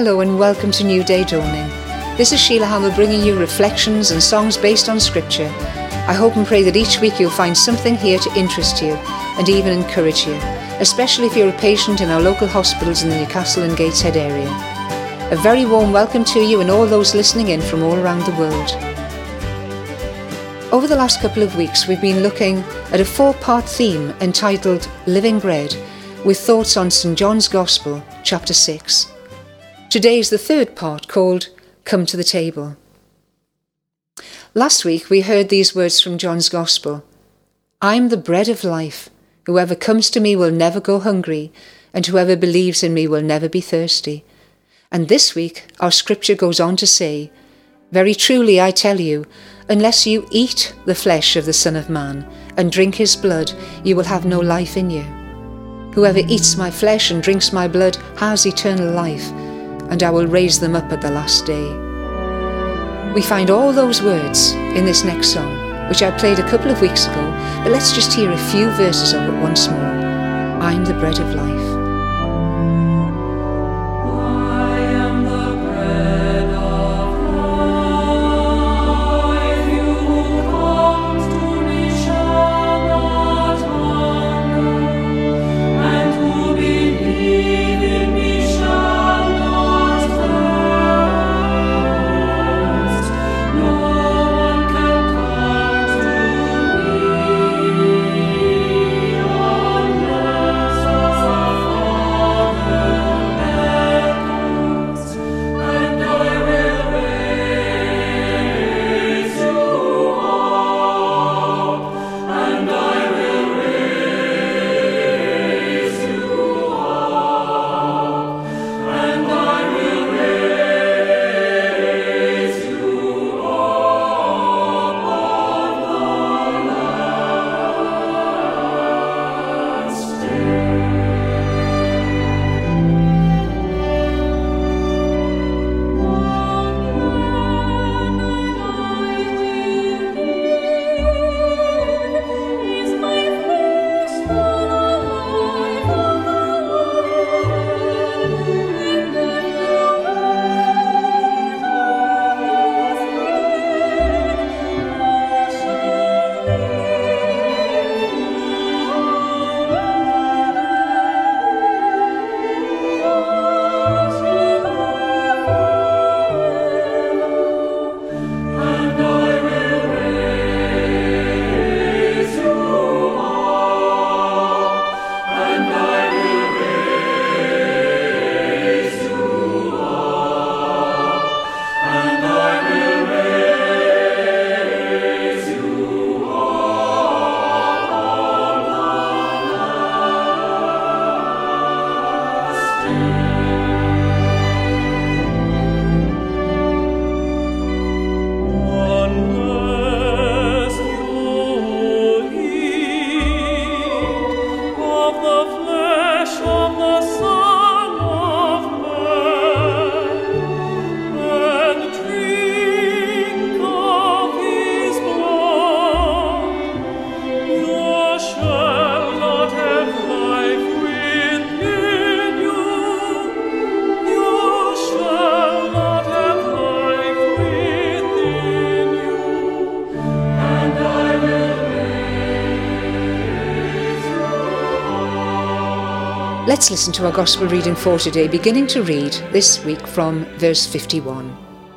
Hello and welcome to New Day Dawning. This is Sheila Hamill bringing you reflections and songs based on Scripture. I hope and pray that each week you'll find something here to interest you and even encourage you, especially if you're a patient in our local hospitals in the Newcastle and Gateshead area. A very warm welcome to you and all those listening in from all around the world. Over the last couple of weeks we've been looking at a 4-part theme entitled Living Bread, with thoughts on St. John's Gospel, chapter 6. Today is the 3rd part, called Come to the Table. Last week we heard these words from John's Gospel. I'm the bread of life. Whoever comes to me will never go hungry, and whoever believes in me will never be thirsty. And this week our scripture goes on to say, Very truly I tell you, unless you eat the flesh of the Son of Man and drink his blood, you will have no life in you. Whoever eats my flesh and drinks my blood has eternal life, and I will raise them up at the last day. We find all those words in this next song, which I played a couple of weeks ago, but let's just hear a few verses of it once more. I'm the bread of life. Let's listen to our Gospel reading for today, beginning to read this week from verse 51.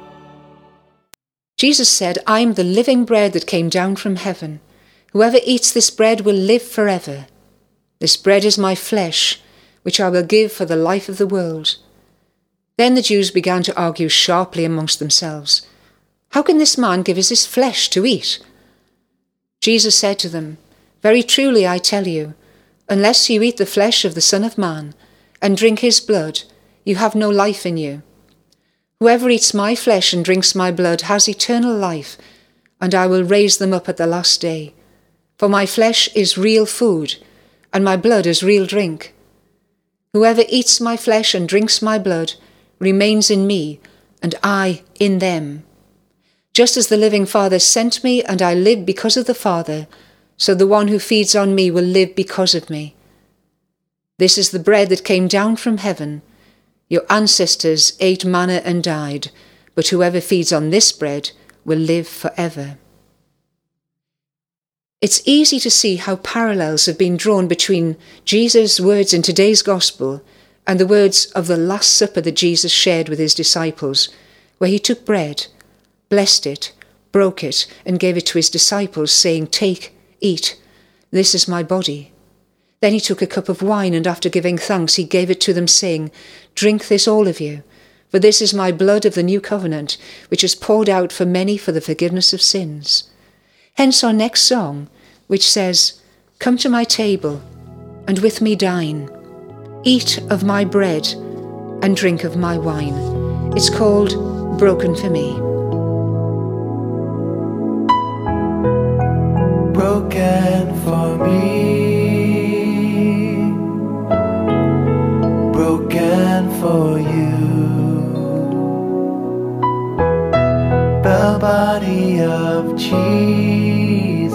Jesus said, I am the living bread that came down from heaven. Whoever eats this bread will live forever. This bread is my flesh, which I will give for the life of the world. Then the Jews began to argue sharply amongst themselves. How can this man give us his flesh to eat? Jesus said to them, Very truly I tell you, unless you eat the flesh of the Son of Man and drink his blood, you have no life in you. Whoever eats my flesh and drinks my blood has eternal life, and I will raise them up at the last day. For my flesh is real food, and my blood is real drink. Whoever eats my flesh and drinks my blood remains in me, and I in them. Just as the living Father sent me, and I live because of the Father, so the one who feeds on me will live because of me. This is the bread that came down from heaven. Your ancestors ate manna and died, but whoever feeds on this bread will live forever. It's easy to see how parallels have been drawn between Jesus' words in today's Gospel and the words of the Last Supper that Jesus shared with his disciples, where he took bread, blessed it, broke it, and gave it to his disciples, saying, "Take, eat, this is my body." Then he took a cup of wine, and after giving thanks, he gave it to them, saying, "Drink this, all of you, for this is my blood of the new covenant, which is poured out for many for the forgiveness of sins." Hence our next song, which says, "Come to my table, and with me dine. Eat of my bread, and drink of my wine." It's called Broken for Me. Broken for me, broken for you, the body of Jesus,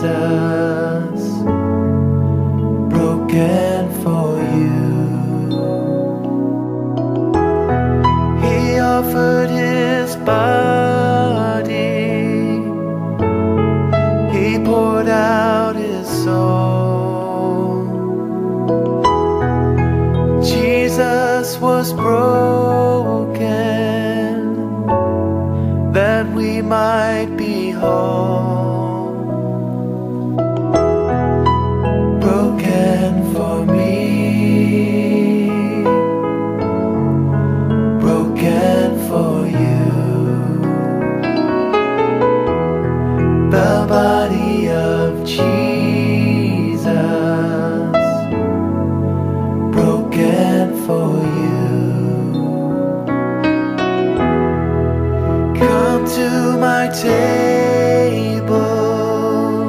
broken for you. He offered his body, he poured out his soul. Jesus was broken that we might be whole. Broken for me, broken for you, the body of Jesus, broken for you. Come to my table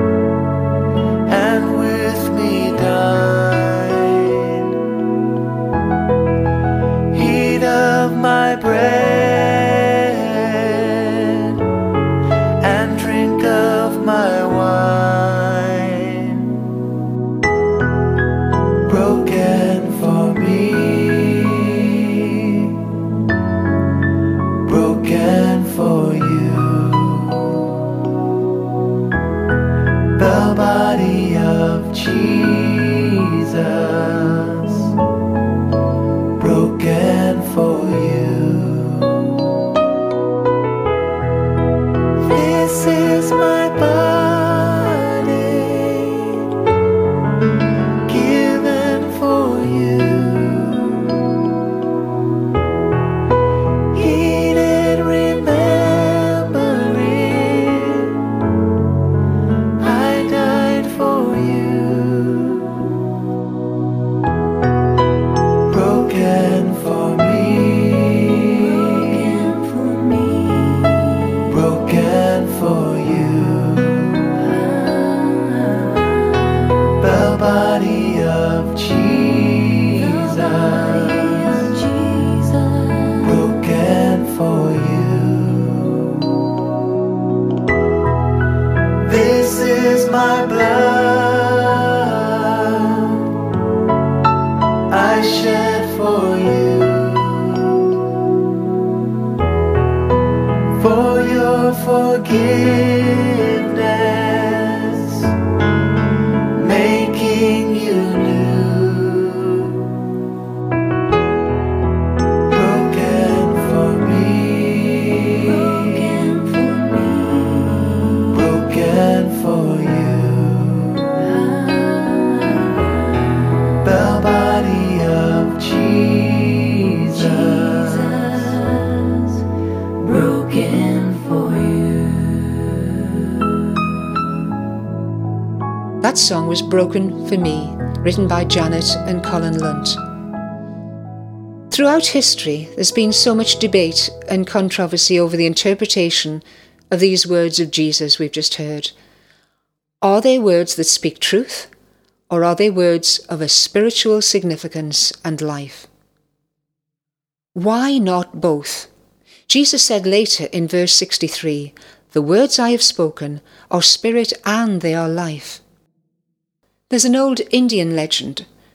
and with me dine. Eat of my bread and drink of my wine. Broken for me, broken for you, the body of Jesus, broken for you. This is my body, given for you. Eat it, remember it, I died for you. Broken for me, broken for you, the body of Jesus, broken for you. This is my blood I shed for you, for your forgiveness, making you new. Broken for me, broken for you, the body of Jesus, broken for you. That song was Broken for Me, written by Janet and Colin Lunt. Throughout history, there's been so much debate and controversy over the interpretation of these words of Jesus we've just heard. Are they words that speak truth, or are they words of a spiritual significance and life? Why not both? Jesus said later in verse 63, "The words I have spoken are spirit and they are life." There's an old Indian legend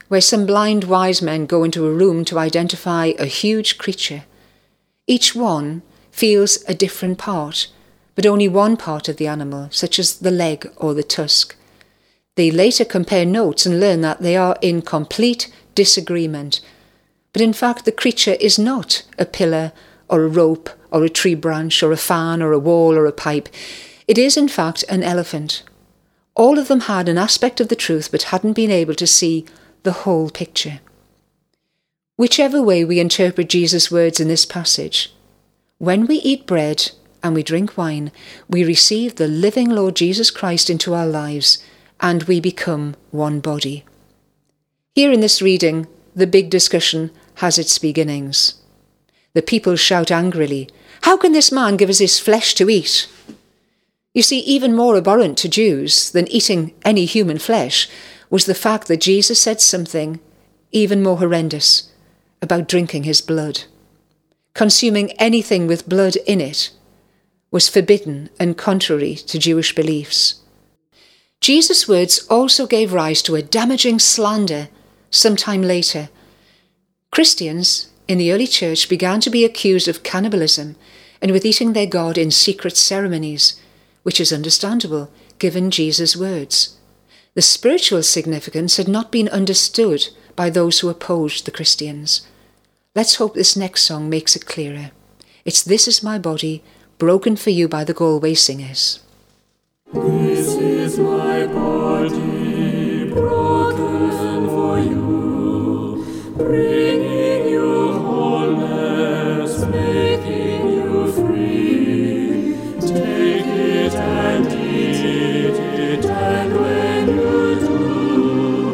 where some blind wise men go into a room to identify a huge creature. Each one feels a different part, but only one part of the animal, such as the leg or the tusk. They later compare notes and learn that they are in complete disagreement. But in fact, the creature is not a pillar or a rope or a tree branch or a fan or a wall or a pipe. It is in fact an elephant. All of them had an aspect of the truth but hadn't been able to see the whole picture. Whichever way we interpret Jesus' words in this passage, when we eat bread and we drink wine, we receive the living Lord Jesus Christ into our lives and we become one body. Here in this reading, the big discussion has its beginnings. The people shout angrily, "How can this man give us his flesh to eat?" You see, even more abhorrent to Jews than eating any human flesh was the fact that Jesus said something even more horrendous about drinking his blood. Consuming anything with blood in it was forbidden and contrary to Jewish beliefs. Jesus' words also gave rise to a damaging slander sometime later. Christians in the early church began to be accused of cannibalism and with eating their God in secret ceremonies, which is understandable given Jesus' words. The spiritual significance had not been understood by those who opposed the Christians. Let's hope this next song makes it clearer. It's "This Is My Body, Broken for You" by the Galway Singers. This is my body, broken for you, bringing you wholeness, making you free. Take it and eat it, and when you do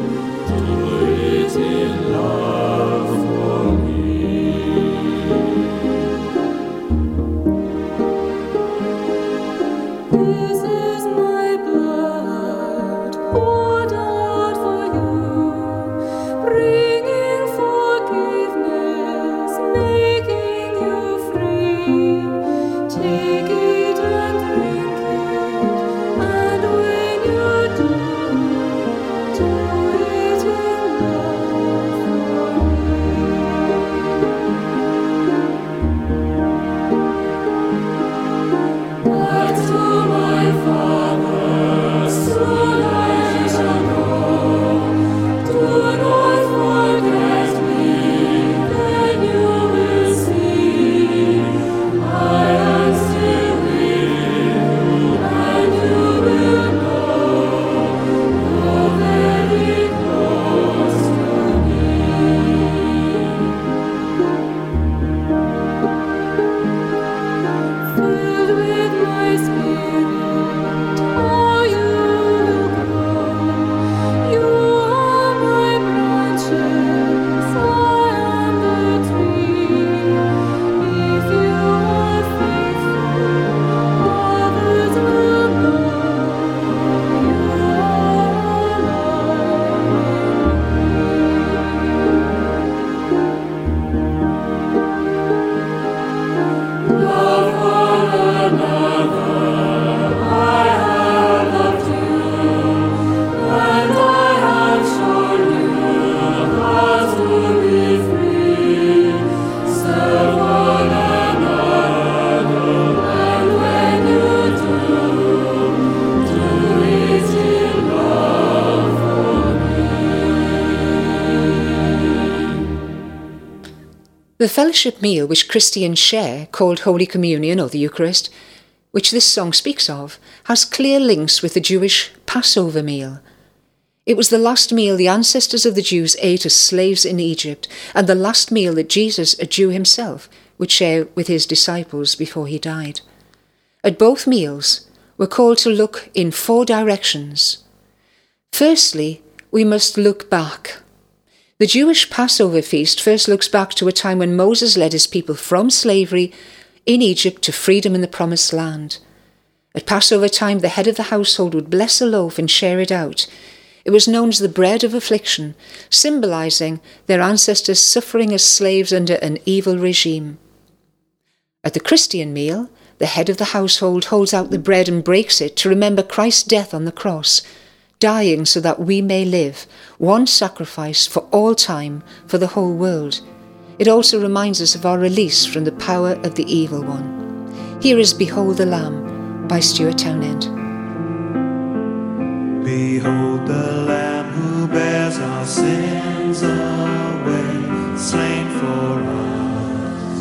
it in love for me. This is my blood poured out for you, bringing forgiveness, making you free. Take it and drink it, and when you do it in love for me. Back to my Father, soon I shall go. Do not forget me, then you will see. I am still with you, and you will know you're very close to me. Filled with my spirit, how you will grow. You are my branches, I am the tree. If you are faithful, others will know you are alive in me. Love one another, I have loved you, and I have shown you how to be free. Serve one another, and when you do it in love for me. The fellowship meal which Christians share, called Holy Communion or the Eucharist, which this song speaks of, has clear links with the Jewish Passover meal. It was the last meal the ancestors of the Jews ate as slaves in Egypt, and the last meal that Jesus, a Jew himself, would share with his disciples before he died. At both meals, we're called to look in 4 directions. Firstly, we must look back. The Jewish Passover feast first looks back to a time when Moses led his people from slavery in Egypt to freedom in the Promised Land. At Passover time, the head of the household would bless a loaf and share it out. It was known as the bread of affliction, symbolising their ancestors suffering as slaves under an evil regime. At the Christian meal, the head of the household holds out the bread and breaks it to remember Christ's death on the cross, dying so that we may live, one sacrifice for all time, for the whole world. It also reminds us of our release from the power of the evil one. Here is Behold the Lamb by Stuart Townend. Behold the Lamb who bears our sins away, slain for us.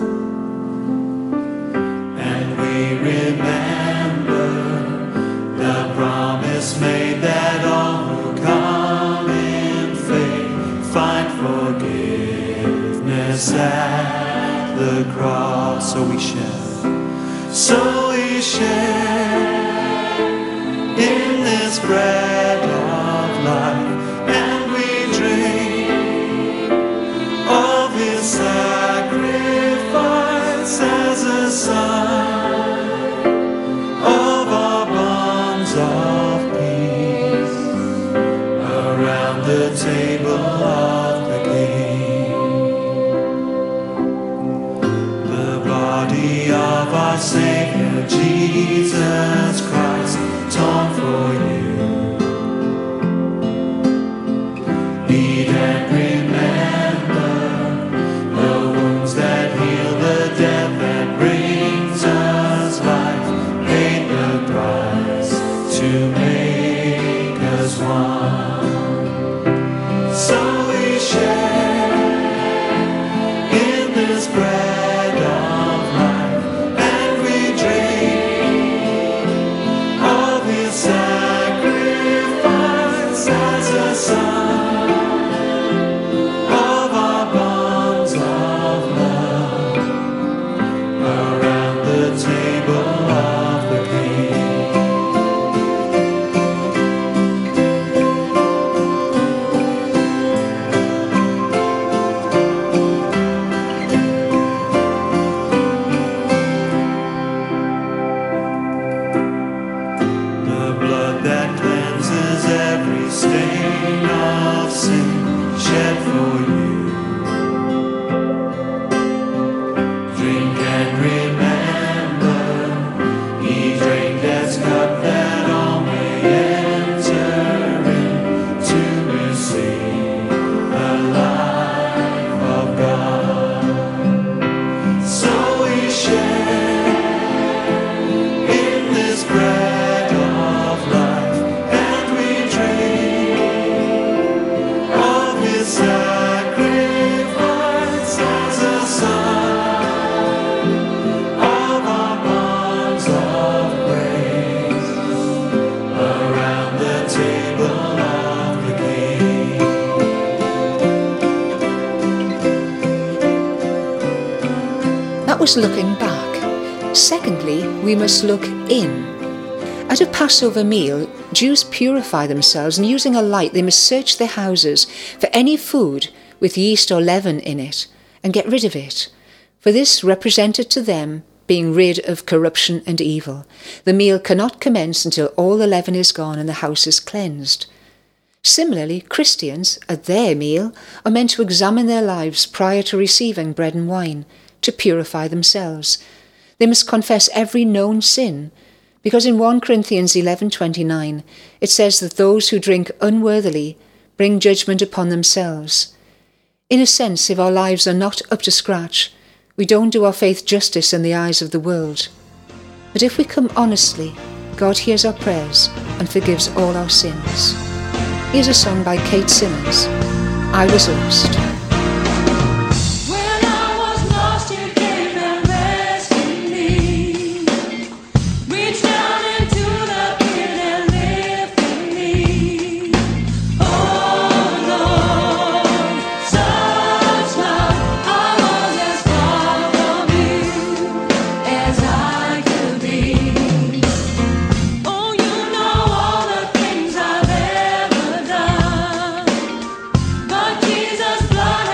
And we remember the promise made that all who come in faith find forgiveness at the cross. So we share in this bread of life, and we drink of his sacrifice as a sign of our bonds of peace around the table of the King. The body of our Savior Jesus Christ, torn for you. Eat and remember the wounds that heal, the death that brings us life, paid the price to make us one. So we share in this bread of life, and we drink of his sacrifice as a sign of our bonds of love around the table of the King. The blood that cleanses every stain of sin shed for you. Drink and remember, he drank death's cup that all may enter in to receive the life of God. So we share in this bread of life, and we drink of his sacrifice as a sign of our bonds of grace around the table of the King. That was looking back. Secondly, we must look in. At a Passover meal, Jews purify themselves, and using a light they must search their houses for any food with yeast or leaven in it, and get rid of it. For this represented to them being rid of corruption and evil. The meal cannot commence until all the leaven is gone and the house is cleansed. Similarly, Christians, at their meal, are meant to examine their lives prior to receiving bread and wine, to purify themselves. They must confess every known sin, because in 1 Corinthians 11:29 it says that those who drink unworthily bring judgment upon themselves. In a sense, if our lives are not up to scratch, we don't do our faith justice in the eyes of the world. But if we come honestly, God hears our prayers and forgives all our sins. Here's a song by Kate Simmons, I Was Lost. When I was lost, you came and rescued me. Reached down into the pit and lifted me. Oh Lord, such love, I was as far from you as I could be. Oh, you know all the things I've ever done, but Jesus' blood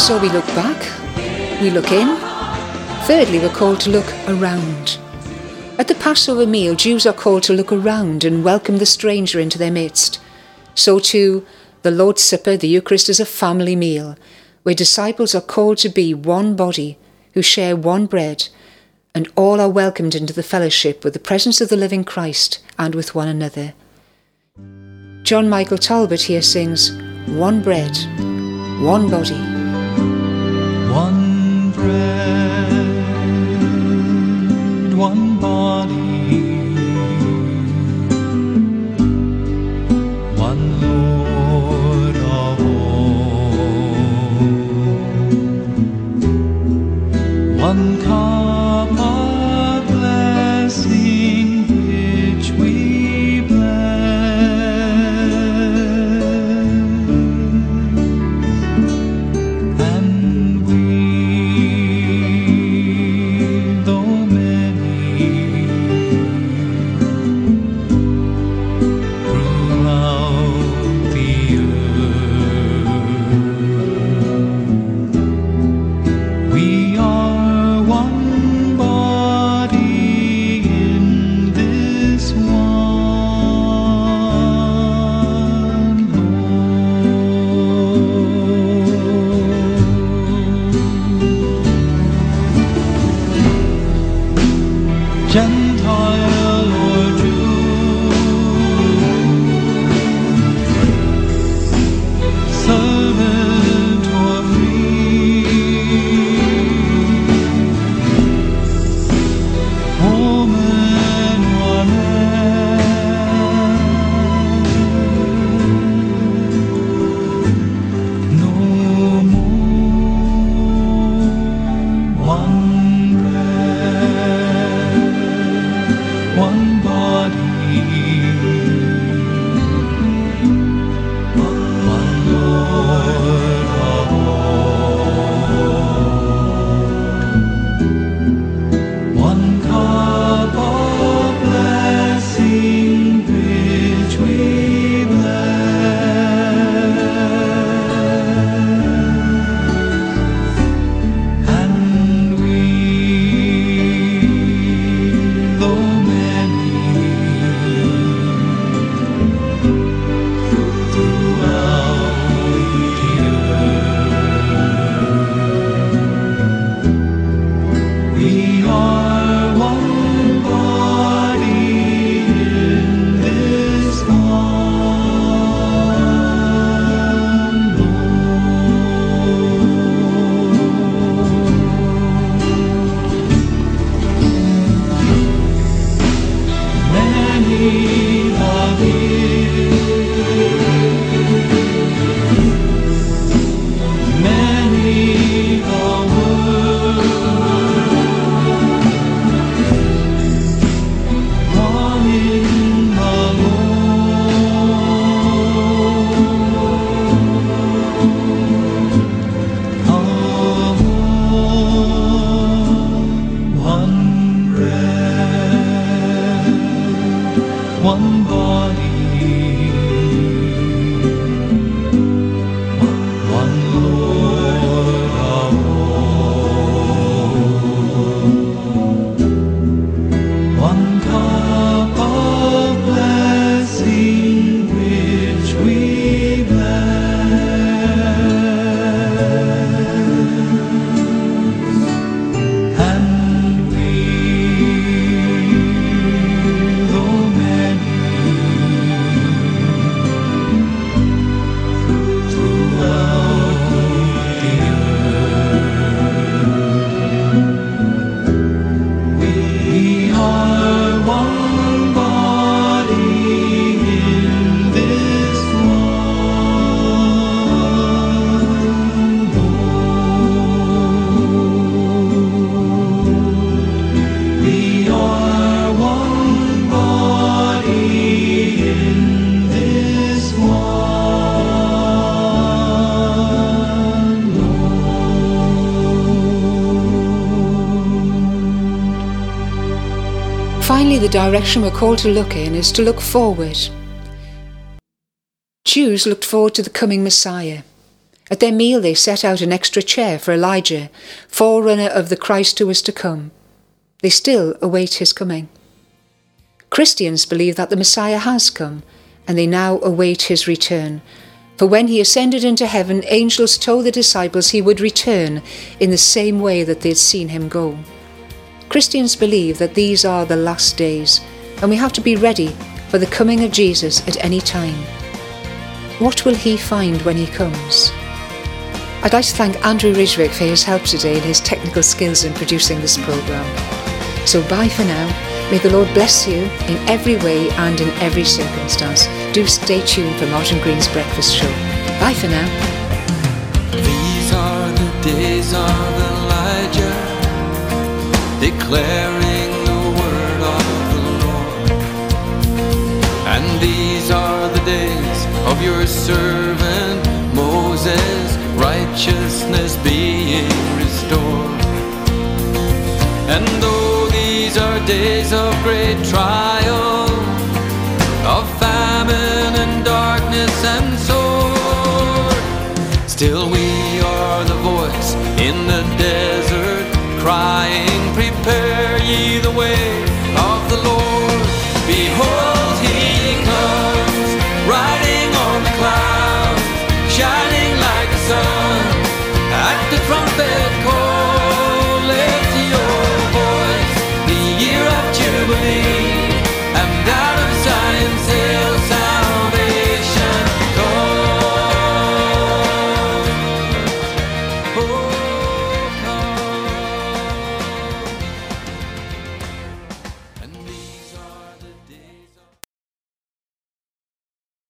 So we look back, we look in. Thirdly, we're called to look around. At the Passover meal, Jews are called to look around and welcome the stranger into their midst. So too, the Lord's Supper, the Eucharist, is a family meal, where disciples are called to be one body, who share one bread, and all are welcomed into the fellowship with the presence of the living Christ and with one another. John Michael Talbot here sings, "One bread, one body." One bread, one body, one Lord of all, one cup of blessing which we bless, and we, though many, throughout the earth, we are one body in this one Lord. Gentile or Jew, servant or free, woman or man, no more. One bread, one body, one Lord of all, one cup of blessing which we bless, and we, though many, throughout the earth, we are one body in this one Lord. Many are here, many the world, one in the Lord, one bread, one body, one Lord of all, one cup of blessing which we bless, and we, though many, throughout the earth, we are one body in this one Lord. We are one body in this one Lord. Finally, the direction we're called to look in is to look forward. Jews looked forward to the coming Messiah. At their meal they set out an extra chair for Elijah, forerunner of the Christ who was to come. They still await his coming. Christians believe that the Messiah has come, and they now await his return. For when he ascended into heaven, angels told the disciples he would return in the same way that they'd seen him go. Christians believe that these are the last days, and we have to be ready for the coming of Jesus at any time. What will he find when he comes? I'd like to thank Andrew Ridgwick for his help today and his technical skills in producing this programme. So bye for now. May the Lord bless you in every way and in every circumstance. Do stay tuned for Martin Green's Breakfast Show. Bye for now. These are the days of Elijah, declaring the word of the Lord. And these are the days of your servant Moses, righteousness being restored. And though these are days of great trial